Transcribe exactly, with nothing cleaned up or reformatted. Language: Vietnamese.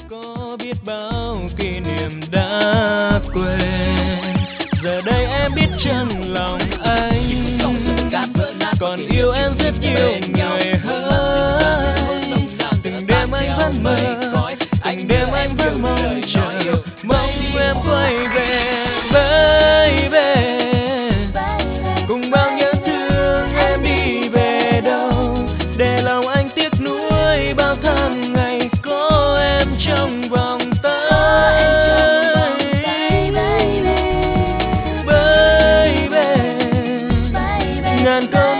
Có biết bao kỷ niệm đã quên, giờ đây em biết chân lòng anh, còn yêu em rất nhiều người hơn. Từng đêm anh vẫn mơ, từng đêm anh vẫn mong chờ, mong em quay về. Baby, cùng bao nhớ thương em đi về đâu, để lòng anh tiếc nuối bao tháng ngày có em trong vòng tay. Baby, ngàn câu